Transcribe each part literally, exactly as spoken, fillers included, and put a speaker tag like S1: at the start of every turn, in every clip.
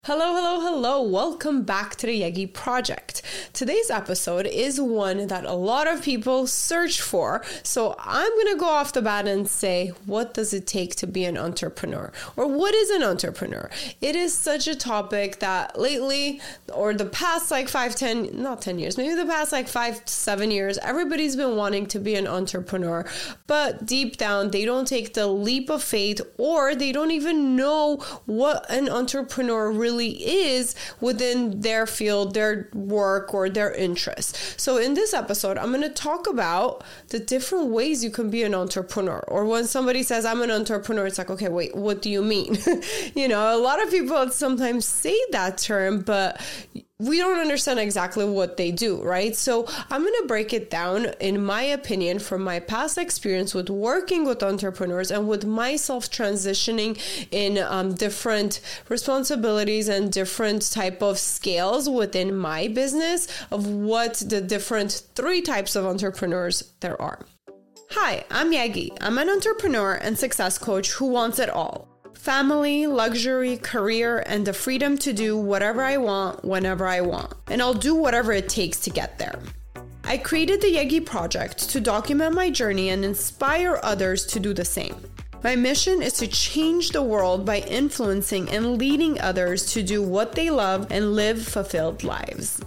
S1: Hello, hello, hello. Welcome back to the Yegi Project. Today's episode is one that a lot of people search for. So I'm going to go off the bat and say, what does it take to be an entrepreneur? Or what is an entrepreneur? It is such a topic that lately, or the past like five, ten, not ten years, maybe the past like five, seven years, everybody's been wanting to be an entrepreneur. But deep down, they don't take the leap of faith, or they don't even know what an entrepreneur really is within their field, their work, or their interests. So in this episode, I'm going to talk about the different ways you can be an entrepreneur. Or when somebody says, I'm an entrepreneur, it's like, okay, wait, what do you mean? You know, a lot of people sometimes say that term, but we don't understand exactly what they do, right? So I'm going to break it down, in my opinion, from my past experience with working with entrepreneurs and with myself transitioning in um, different responsibilities and different type of scales within my business of what the different three types of entrepreneurs there are. Hi, I'm Yegi. I'm an entrepreneur and success coach who wants it all. Family, luxury, career, and the freedom to do whatever I want, whenever I want. And I'll do whatever it takes to get there. I created the Yegi Project to document my journey and inspire others to do the same. My mission is to change the world by influencing and leading others to do what they love and live fulfilled lives.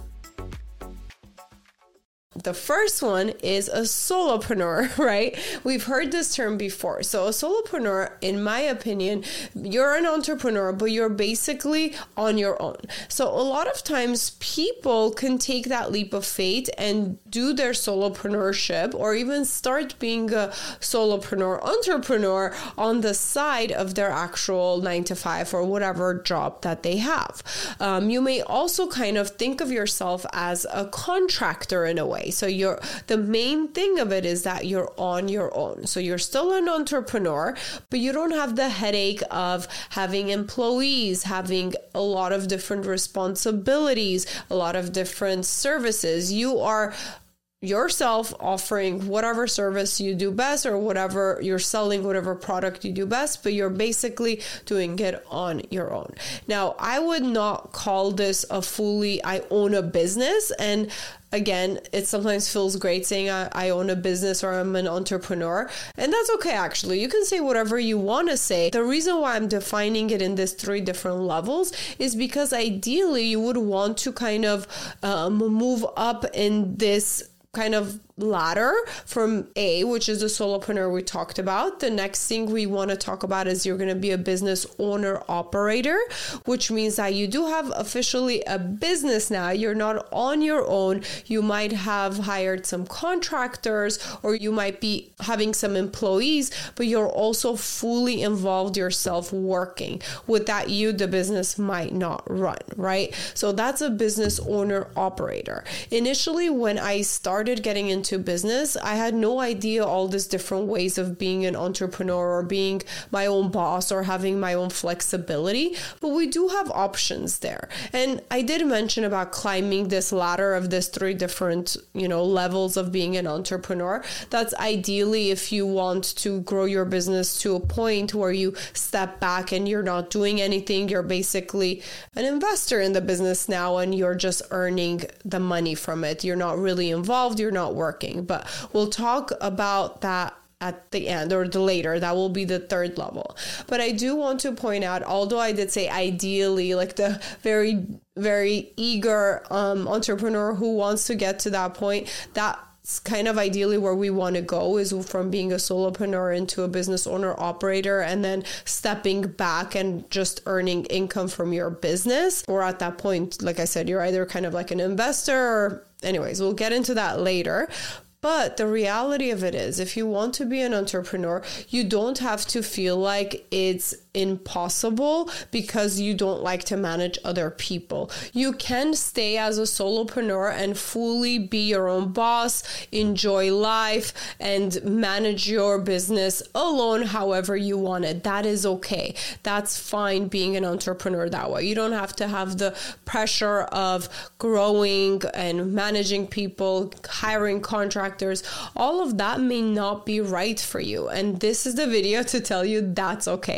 S1: The first one is a solopreneur, right? We've heard this term before. So a solopreneur, in my opinion, you're an entrepreneur, but you're basically on your own. So a lot of times people can take that leap of faith and do their solopreneurship, or even start being a solopreneur, entrepreneur on the side of their actual nine to five or whatever job that they have. Um, you may also kind of think of yourself as a contractor in a way. So you're, the main thing of it is that you're on your own. So you're still an entrepreneur, but you don't have the headache of having employees, having a lot of different responsibilities, a lot of different services. You are yourself offering whatever service you do best, or whatever you're selling, whatever product you do best, but you're basically doing it on your own. Now, I would not call this a fully, I own a business. And again, it sometimes feels great saying I, I own a business or I'm an entrepreneur. And that's okay, actually. You can say whatever you want to say. The reason why I'm defining it in these three different levels is because ideally you would want to kind of um, move up in this kind of ladder from A, which is the solopreneur we talked about. The next thing we want to talk about is you're going to be a business owner operator, which means that you do have officially a business now. You're not on your own. You might have hired some contractors, or you might be having some employees, but you're also fully involved yourself working. With that, you, the business might not run, right? So that's a business owner operator. Initially, when I started getting into to business, I had no idea all these different ways of being an entrepreneur or being my own boss or having my own flexibility, but we do have options there. And I did mention about climbing this ladder of this three different, you know, levels of being an entrepreneur. That's ideally if you want to grow your business to a point where you step back and you're not doing anything. You're basically an investor in the business now, and you're just earning the money from it. You're not really involved. You're not working. But we'll talk about that at the end, or the later. That will be the third level. But I do want to point out, although I did say ideally, like the very, very eager um, entrepreneur who wants to get to that point, that's kind of ideally where we want to go, is from being a solopreneur into a business owner operator, and then stepping back and just earning income from your business. Or at that point, like I said, you're either kind of like an investor, or anyways, we'll get into that later. But the reality of it is, if you want to be an entrepreneur, you don't have to feel like it's impossible because you don't like to manage other people. You can stay as a solopreneur and fully be your own boss, enjoy life, and manage your business alone however you want it. That is okay. That's fine being an entrepreneur that way. You don't have to have the pressure of growing and managing people, hiring contractors. All of that may not be right for you. And this is the video to tell you that's okay.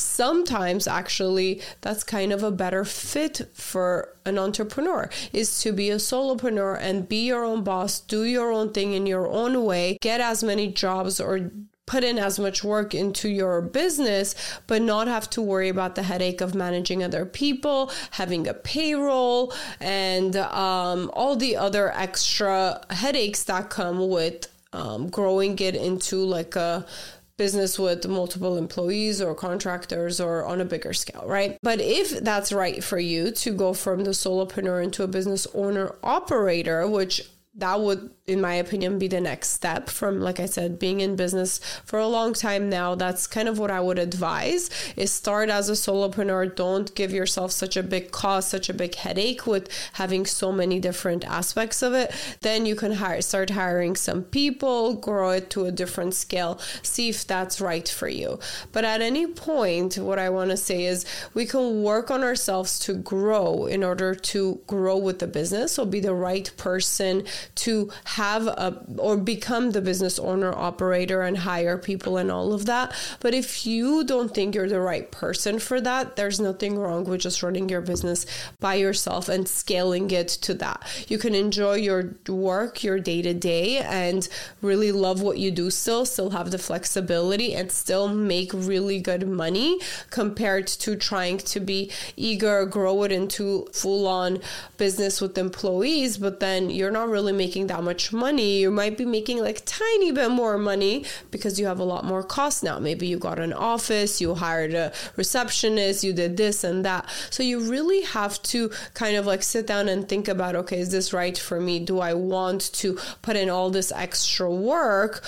S1: sometimes actually that's kind of a better fit for an entrepreneur, is to be a solopreneur and be your own boss, do your own thing in your own way, get as many jobs or put in as much work into your business, but not have to worry about the headache of managing other people, having a payroll, and um, all the other extra headaches that come with um, growing it into like a business with multiple employees or contractors or on a bigger scale, right? But if that's right for you to go from the solopreneur into a business owner operator, which that would, in my opinion, be the next step from, like I said, being in business for a long time now. That's kind of what I would advise, is start as a solopreneur. Don't give yourself such a big cost, such a big headache with having so many different aspects of it. Then you can hire, start hiring some people, grow it to a different scale, see if that's right for you. But at any point, what I want to say is we can work on ourselves to grow in order to grow with the business. So be the right person to have a, or become the business owner operator and hire people and all of that. But if you don't think you're the right person for that, there's nothing wrong with just running your business by yourself and scaling it to that. You can enjoy your work, your day to day, and really love what you do still, still have the flexibility and still make really good money compared to trying to be eager, grow it into full on business with employees, but then you're not really making that much money. You might be making like tiny bit more money because you have a lot more costs now. Maybe you got an office, you hired a receptionist, you did this and that. So you really have to kind of like sit down and think about, okay, is this right for me? Do I want to put in all this extra work?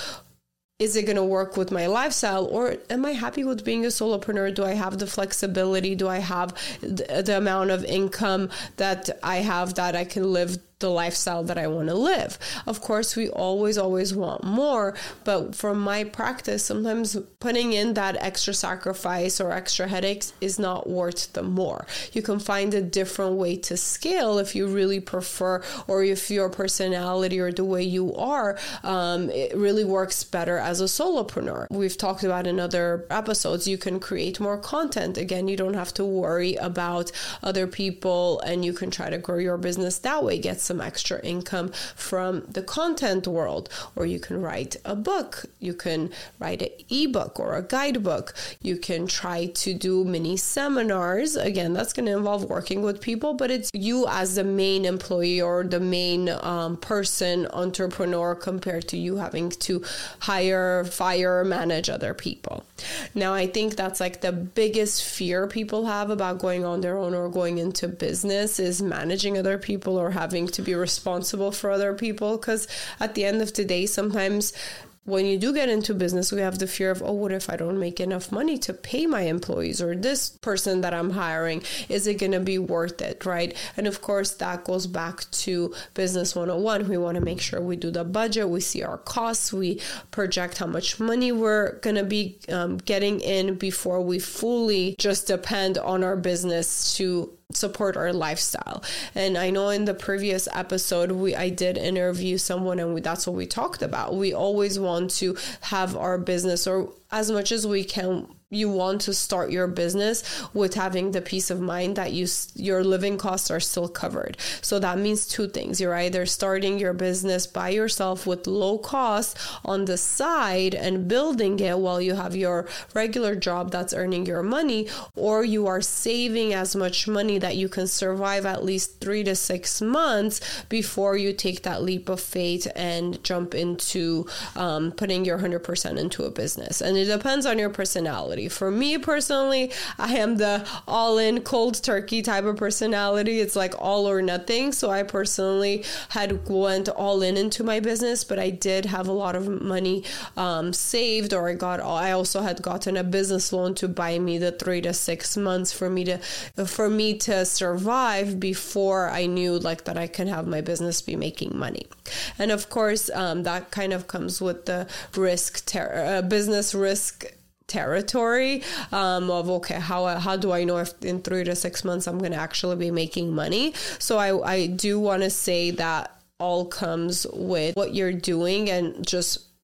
S1: Is it going to work with my lifestyle, or am I happy with being a solopreneur? Do I have the flexibility? Do I have the, the amount of income that I have that I can live the lifestyle that I want to live? Of course, we always, always want more. But from my practice, sometimes putting in that extra sacrifice or extra headaches is not worth the more. You can find a different way to scale if you really prefer, or if your personality or the way you are, um, it really works better as a solopreneur. We've talked about in other episodes, you can create more content. Again, you don't have to worry about other people, and you can try to grow your business that way, get some extra income from the content world. Or you can write a book, you can write an ebook or a guidebook, you can try to do mini seminars. Again, that's going to involve working with people, but it's you as the main employee or the main um, person, entrepreneur, compared to you having to hire, fire, manage other people. Now, I think that's like the biggest fear people have about going on their own or going into business, is managing other people or having to be responsible for other people. Because at the end of the day, sometimes when you do get into business, we have the fear of, oh, what if I don't make enough money to pay my employees or this person that I'm hiring? Is it going to be worth it, right? And of course, that goes back to Business one oh one. We want to make sure we do the budget, we see our costs, we project how much money we're going to be um, getting in before we fully just depend on our business to support our lifestyle. And I know in the previous episode, we I did interview someone, and we, that's what we talked about. We always want to have our business, or as much as we can, you want to start your business with having the peace of mind that you your living costs are still covered. So that means two things. You're either starting your business by yourself with low cost on the side and building it while you have your regular job that's earning your money, or you are saving as much money that you can survive at least three to six months before you take that leap of faith and jump into um, putting your one hundred percent into a business. And it depends on your personality. For me personally, I am the all-in cold turkey type of personality. It's like all or nothing. So I personally had went all in into my business, but I did have a lot of money um, saved, or I got. I also had gotten a business loan to buy me the three to six months for me to for me to survive before I knew like that I can have my business be making money. And of course, um, that kind of comes with the risk, ter- uh, business risk territory um, of, okay, how how do I know if in three to six months I'm going to actually be making money? So I, I do want to say that all comes with what you're doing and just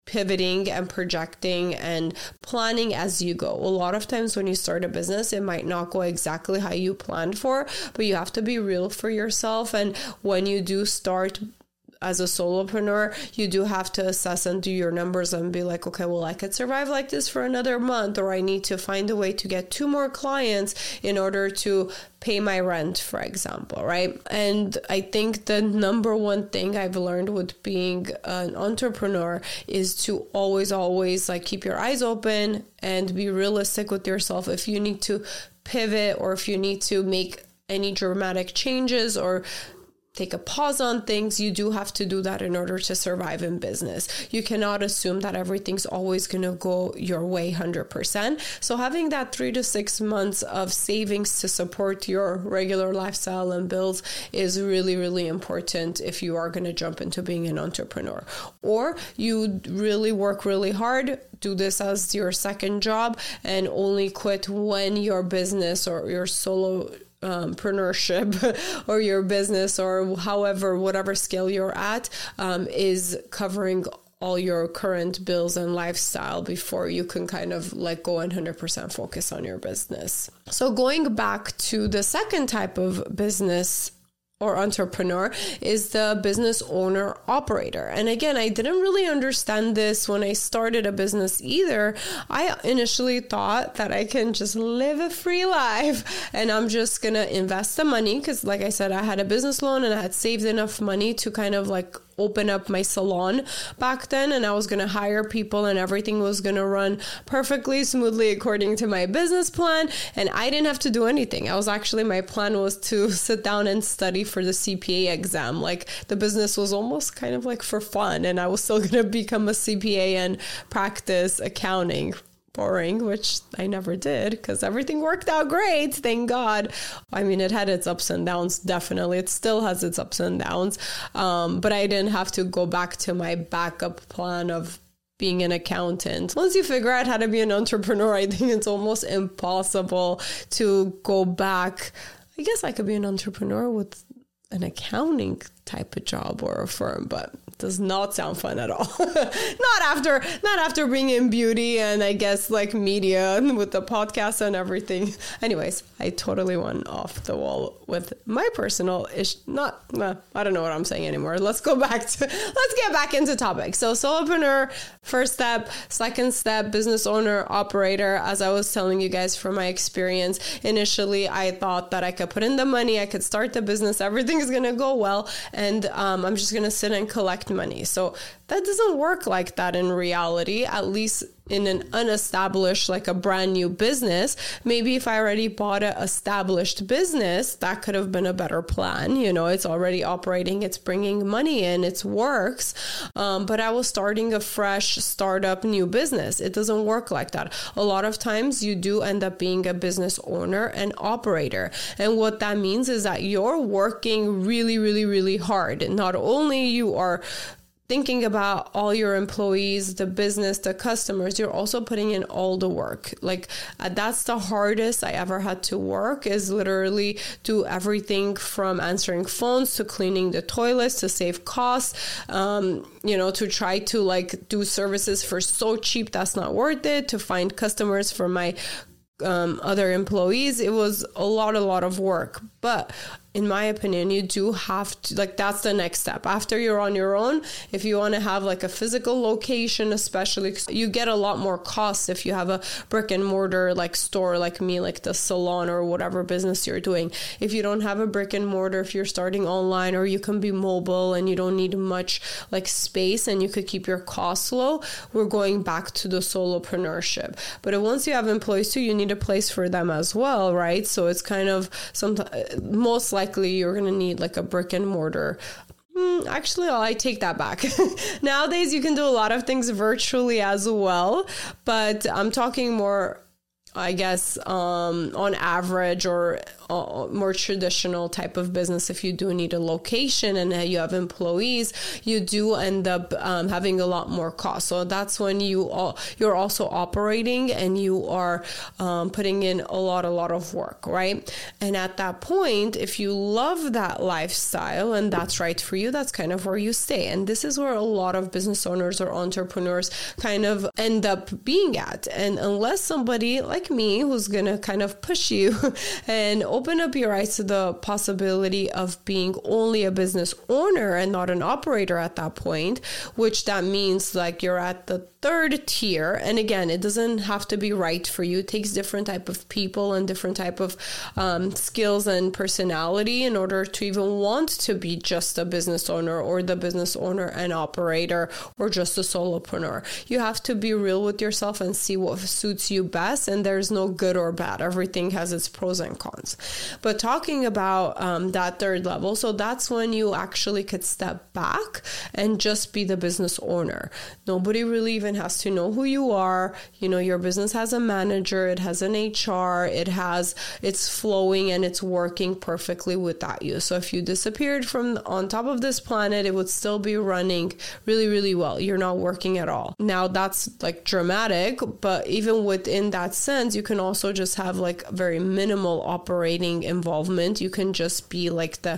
S1: pivoting and projecting and planning as you go. A lot of times when you start a business, it might not go exactly how you planned for, but you have to be real for yourself. And when you do start as a solopreneur, you do have to assess and do your numbers and be like, okay, well, I could survive like this for another month, or I need to find a way to get two more clients in order to pay my rent, for example, right? And I think the number one thing I've learned with being an entrepreneur is to always, always like keep your eyes open and be realistic with yourself. If you need to pivot, or if you need to make any dramatic changes or take a pause on things, you do have to do that in order to survive in business. You cannot assume that everything's always going to go your way one hundred percent. So having that three to six months of savings to support your regular lifestyle and bills is really, really important if you are going to jump into being an entrepreneur. Or you really work really hard, do this as your second job, and only quit when your business or your solo Um, entrepreneurship or your business, or however, whatever scale you're at, um, is covering all your current bills and lifestyle before you can kind of let go and one hundred percent focus on your business. So going back to the second type of business or entrepreneur is the business owner operator. And again, I didn't really understand this when I started a business either. I initially thought that I can just live a free life and I'm just going to invest the money, because like I said, I had a business loan and I had saved enough money to kind of like open up my salon back then, and I was going to hire people and everything was going to run perfectly smoothly according to my business plan, and I didn't have to do anything. I was actually, my plan was to sit down and study for the C P A exam. Like the business was almost kind of like for fun, and I was still going to become a C P A and practice accounting. Boring, which I never did, because everything worked out great, thank God. I mean, it had its ups and downs, definitely. It still has its ups and downs, um, but I didn't have to go back to my backup plan of being an accountant. Once you figure out how to be an entrepreneur, I think it's almost impossible to go back. I guess I could be an entrepreneur with an accounting type of job or a firm, but it does not sound fun at all. not after not after being in beauty and I guess like media and with the podcast and everything. Anyways, I totally went off the wall with my personal ish. Not, nah, I don't know what I'm saying anymore. Let's go back to, let's get back into topic. So solopreneur, first step, second step, business owner, operator. As I was telling you guys from my experience, initially I thought that I could put in the money, I could start the business, everything is going to go well, and um, I'm just going to sit and collect money. So that doesn't work like that in reality, at least in an unestablished, like a brand new business. Maybe if I already bought an established business, that could have been a better plan. You know, it's already operating, it's bringing money in, it works. Um, but I was starting a fresh startup new business. It doesn't work like that. A lot of times you do end up being a business owner and operator. And what that means is that you're working really, really, really hard. Not only you are thinking about all your employees, the business, the customers, you're also putting in all the work. Like uh, that's the hardest I ever had to work, is literally do everything from answering phones to cleaning the toilets to save costs, um, you know, to try to like do services for so cheap that's not worth it, to find customers for my um, other employees. It was a lot, a lot of work. But in my opinion, you do have to, like, that's the next step. After you're on your own, if you want to have like a physical location, especially, you get a lot more costs if you have a brick and mortar like store like me, like the salon or whatever business you're doing. If you don't have a brick and mortar, if you're starting online, or you can be mobile and you don't need much like space and you could keep your costs low, we're going back to the solopreneurship. But once you have employees too, you need a place for them as well, right? So it's kind of sometimes, most likely you're going to need like a brick and mortar. Mm, actually, I take that back. Nowadays, you can do a lot of things virtually as well, but I'm talking more, I guess, um, on average or uh, more traditional type of business, if you do need a location and you have employees, you do end up um, having a lot more cost. So that's when you all, you're also operating and you are um, putting in a lot, a lot of work, right? And at that point, if you love that lifestyle and that's right for you, that's kind of where you stay. And this is where a lot of business owners or entrepreneurs kind of end up being at. And unless somebody like me who's going to kind of push you and open up your eyes to the possibility of being only a business owner and not an operator at that point, which that means like you're at the third tier. And again, it doesn't have to be right for you. It takes different type of people and different type of um, skills and personality in order to even want to be just a business owner or the business owner and operator or just a solopreneur. You have to be real with yourself and see what suits you best. And there's no good or bad. Everything has its pros and cons. But talking about um, that third level, so that's when you actually could step back and just be the business owner. Nobody really even has to know who you are. You know, your business has a manager, it has an H R, it has, it's flowing and it's working perfectly without you. So if you disappeared from on top of this planet, it would still be running really, really well. You're not working at all. Now that's like dramatic, but even within that sense, you can also just have like very minimal operating involvement. You can just be like the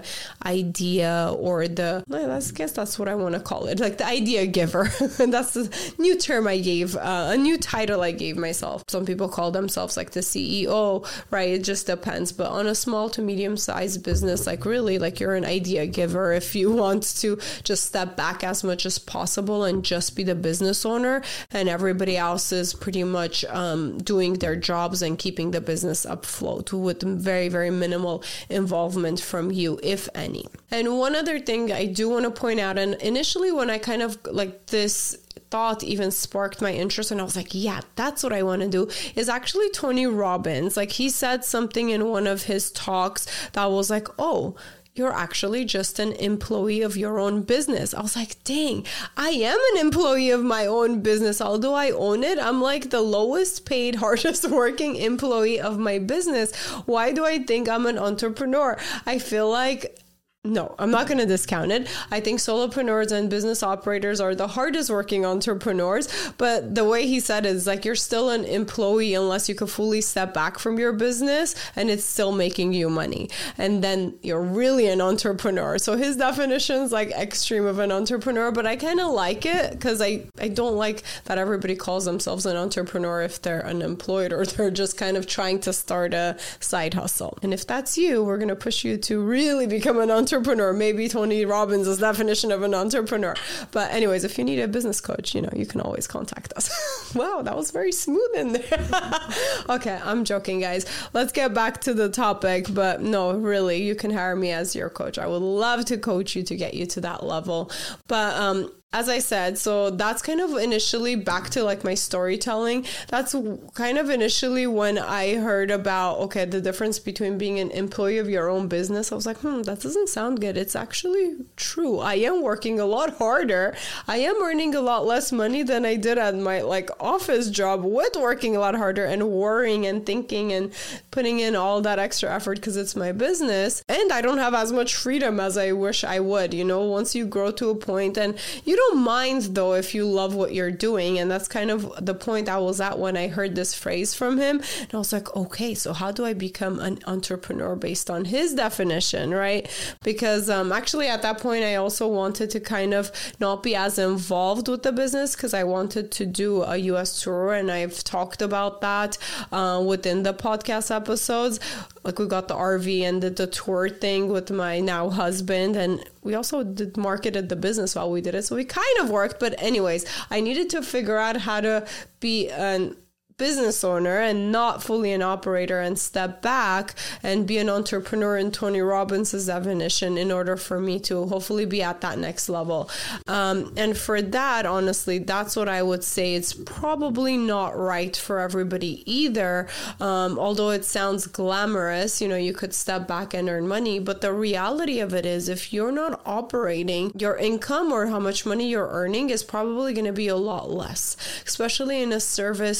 S1: idea or the, I guess that's what I want to call it, like the idea giver. And that's the new term I gave, uh, a new title I gave myself. Some people call themselves like the C E O, right? It just depends. But on a small to medium sized business, like really, like you're an idea giver if you want to just step back as much as possible and just be the business owner, and everybody else is pretty much um, doing their jobs and keeping the business afloat with very, very minimal involvement from you, if any. And one other thing I do want to point out, and initially when I kind of like this thought even sparked my interest and I was like, yeah, that's what I want to do, is actually Tony Robbins. Like he said something in one of his talks that was like, oh, you're actually just an employee of your own business. I was like, dang, I am an employee of my own business. Although I own it, I'm like the lowest paid, hardest working employee of my business. Why do I think I'm an entrepreneur? I feel like No, I'm not going to discount it. I think solopreneurs and business operators are the hardest working entrepreneurs. But the way he said it is like, you're still an employee unless you can fully step back from your business and it's still making you money. And then you're really an entrepreneur. So his definition is like extreme of an entrepreneur, but I kind of like it because I, I don't like that everybody calls themselves an entrepreneur if they're unemployed or they're just kind of trying to start a side hustle. And if that's you, we're going to push you to really become an entrepreneur. Entrepreneur, maybe Tony Robbins' definition of an entrepreneur. But anyways, if you need a business coach, you know, you can always contact us. Wow, that was very smooth in there. Okay, I'm joking, guys. Let's get back to the topic. But no, really, you can hire me as your coach. I would love to coach you to get you to that level. But um, as I said, so that's kind of initially back to like my storytelling. That's kind of initially when I heard about, okay, the difference between being an employee of your own business. I was like, hmm, that doesn't sound good. It's actually true. I am working a lot harder. I am earning a lot less money than I did at my like office job with working a lot harder and worrying and thinking and putting in all that extra effort because it's my business. And I don't have as much freedom as I wish I would. You know, once you grow to a point, and you don't mind though if you love what you're doing. And that's kind of the point I was at when I heard this phrase from him. And I was like, okay, so how do I become an entrepreneur based on his definition, right? Because um, actually at that point, I also wanted to kind of not be as involved with the business because I wanted to do a U S tour. And I've talked about that uh, within the podcast episodes. Like we got the R V and did the tour thing with my now husband. And we also did marketed the business while we did it. So we kind of worked. But anyways, I needed to figure out how to be an business owner and not fully an operator and step back and be an entrepreneur in Tony Robbins' definition in order for me to hopefully be at that next level. Um, and for that, honestly, that's what I would say. It's probably not right for everybody either. Um, although it sounds glamorous, you know, you could step back and earn money. But the reality of it is if you're not operating, your income or how much money you're earning is probably going to be a lot less, especially in a service provider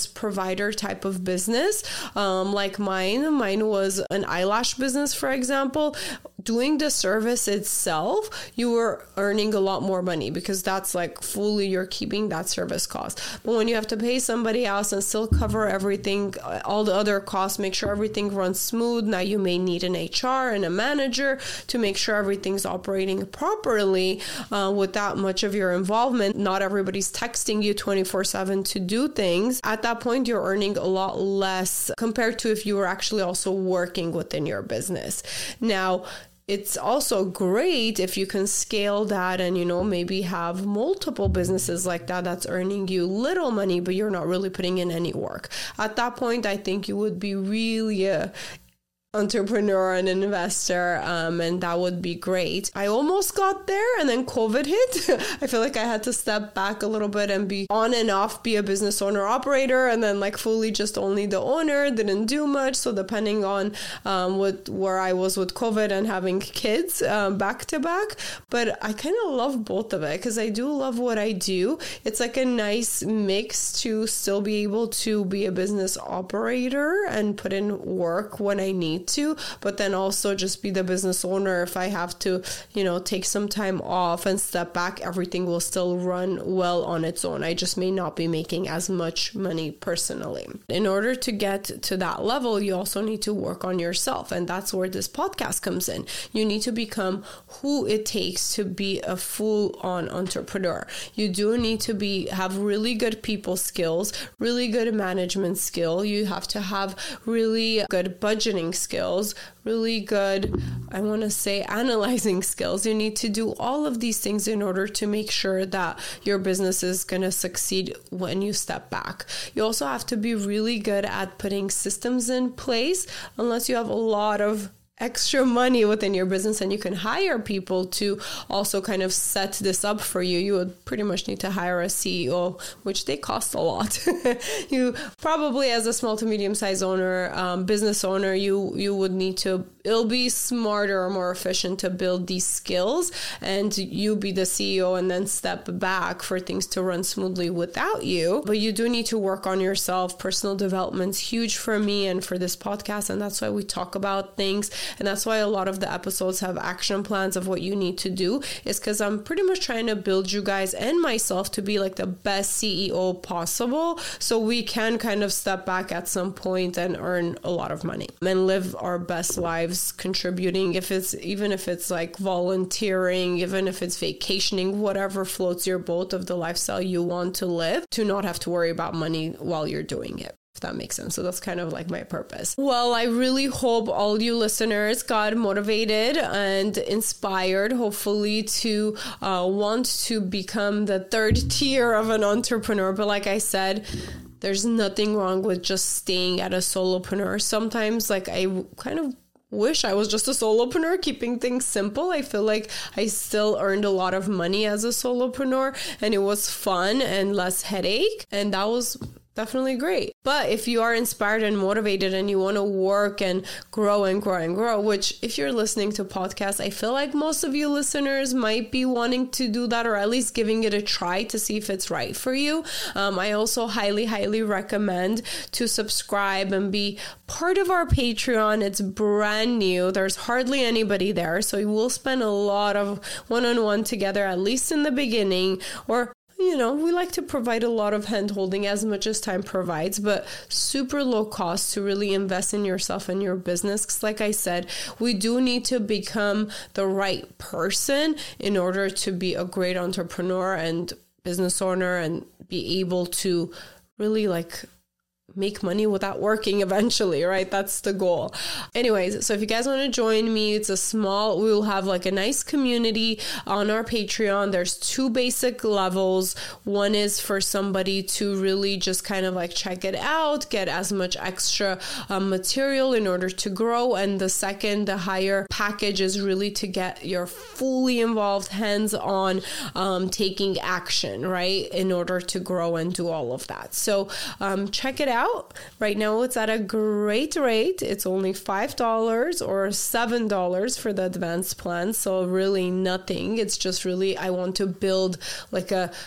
S1: provider type of business, um, like mine. Mine was an eyelash business, for example. Doing the service itself, you were earning a lot more money because that's like fully you're keeping that service cost. But when you have to pay somebody else and still cover everything, all the other costs, make sure everything runs smooth. Now you may need an H R and a manager to make sure everything's operating properly uh, with that much of your involvement. Not everybody's texting you twenty-four seven to do things. At that point, you're earning a lot less compared to if you were actually also working within your business. Now, it's also great if you can scale that and, you know, maybe have multiple businesses like that that's earning you little money, but you're not really putting in any work. At that point, I think you would be really a entrepreneur and investor, um, and that would be great. I almost got there and then COVID hit. I feel like I had to step back a little bit and be on and off, be a business owner operator, and then like fully just only the owner, didn't do much. So depending on um, what where I was with COVID and having kids um, back to back, but I kind of love both of it because I do love what I do. It's like a nice mix to still be able to be a business operator and put in work when I need to, but then also just be the business owner. If I have to, you know, take some time off and step back, everything will still run well on its own. I just may not be making as much money personally. In order to get to that level, you also need to work on yourself. And that's where this podcast comes in. You need to become who it takes to be a full-on entrepreneur. You do need to be have really good people skills, really good management skill. You have to have really good budgeting skills. skills, really good, I want to say, analyzing skills. You need to do all of these things in order to make sure that your business is going to succeed when you step back. You also have to be really good at putting systems in place, unless you have a lot of extra money within your business and you can hire people to also kind of set this up for you. You would pretty much need to hire a C E O, which they cost a lot. You probably, as a small to medium sized owner, um, business owner, you you would need to, it'll be smarter or more efficient to build these skills and you be the C E O and then step back for things to run smoothly without you. But you do need to work on yourself. Personal development's huge for me and for this podcast, and that's why we talk about things. And that's why a lot of the episodes have action plans of what you need to do, is because I'm pretty much trying to build you guys and myself to be like the best C E O possible, so we can kind of step back at some point and earn a lot of money and live our best lives contributing, if it's even if it's like volunteering, even if it's vacationing, whatever floats your boat of the lifestyle you want to live, to not have to worry about money while you're doing it. If that makes sense. So that's kind of like my purpose. Well, I really hope all you listeners got motivated and inspired, hopefully, to uh, want to become the third tier of an entrepreneur. But like I said, there's nothing wrong with just staying at a solopreneur. Sometimes, like, I kind of wish I was just a solopreneur, keeping things simple. I feel like I still earned a lot of money as a solopreneur, and it was fun and less headache. And that was definitely great. But if you are inspired and motivated and you want to work and grow and grow and grow, which if you're listening to podcasts, I feel like most of you listeners might be wanting to do that, or at least giving it a try to see if it's right for you. Um, I also highly, highly recommend to subscribe and be part of our Patreon. It's brand new. There's hardly anybody there. So you will spend a lot of one-on-one together, at least in the beginning, or you know, we like to provide a lot of hand-holding as much as time provides, but super low cost to really invest in yourself and your business. Because like I said, we do need to become the right person in order to be a great entrepreneur and business owner and be able to really like make money without working eventually, right? That's the goal. Anyways, so if you guys want to join me, it's a small, we will have like a nice community on our Patreon. There's two basic levels. One is for somebody to really just kind of like check it out, get as much extra um, material in order to grow. And the second, the higher package, is really to get your fully involved, hands-on, um, taking action, right? In order to grow and do all of that. So um, check it out. Right now it's at a great rate. It's only five dollars or seven dollars for the advanced plan. So really nothing. It's just really, I want to build like a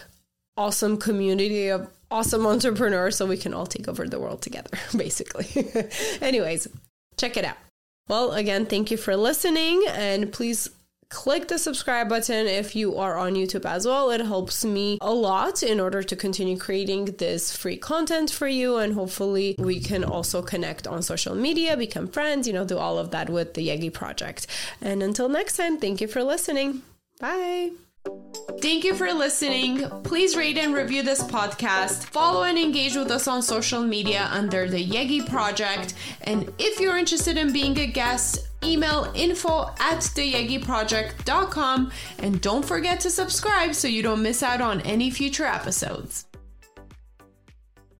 S1: awesome community of awesome entrepreneurs so we can all take over the world together, basically. Anyways, check it out. Well, again, thank you for listening, and please click the subscribe button if you are on YouTube as well. It helps me a lot in order to continue creating this free content for you, and hopefully we can also connect on social media, become friends, you know, do all of that with the Yegi Project. And until next time, thank you for listening. Bye. Thank you for listening. Please rate and review this podcast. Follow and engage with us on social media under the Yegi Project. And if you're interested in being a guest, email info at the yegi project dot com. And don't forget to subscribe so you don't miss out on any future episodes.